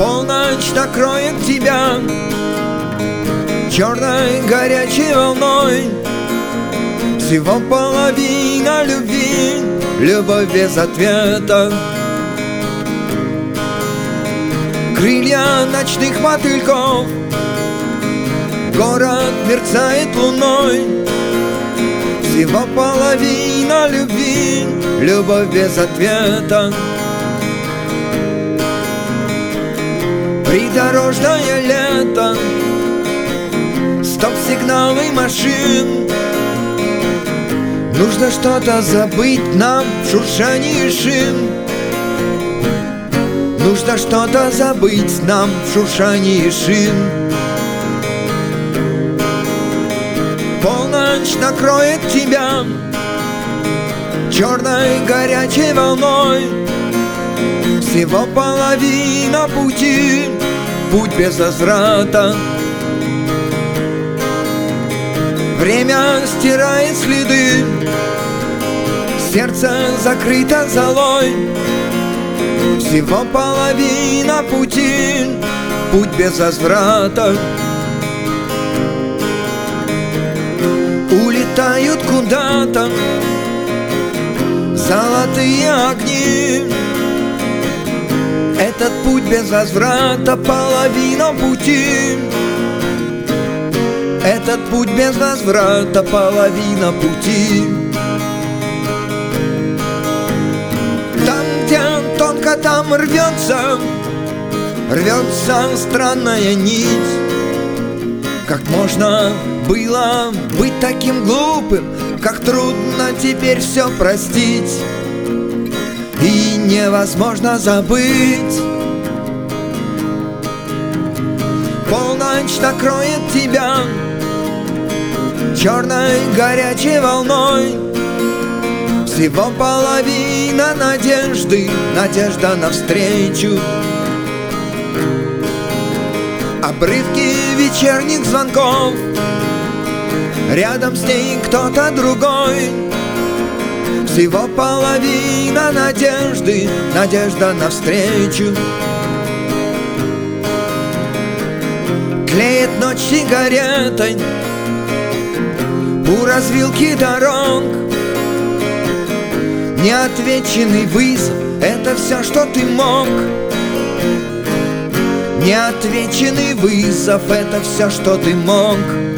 Полночь накроет тебя черной горячей волной. Всего половина любви, любовь без ответа. Крылья ночных мотыльков, город мерцает луной. Всего половина любви, любовь без ответа. Придорожное лето, стоп-сигналы машин. Нужно что-то забыть нам в шуршании шин. Нужно что-то забыть нам в шуршании шин. Полночь накроет тебя черной горячей волной. Всего половина пути, путь без возврата. Время стирает следы, сердце закрыто золой. Всего половина пути, путь без возврата. Улетают куда-то золотые огни. Этот путь без возврата, половина пути. Этот путь без возврата, половина пути. Там, где тонко, там рвется странная нить. Как можно было быть таким глупым, как трудно теперь все простить. И невозможно забыть. Полночь накроет тебя черной горячей волной. Всего половина надежды, надежда навстречу. Обрывки вечерних звонков, рядом с ней кто-то другой. Всего половина надежды, надежда навстречу. Клеит ночь сигаретой у развилки дорог. Неотвеченный вызов — это все, что ты мог. Неотвеченный вызов — это все, что ты мог.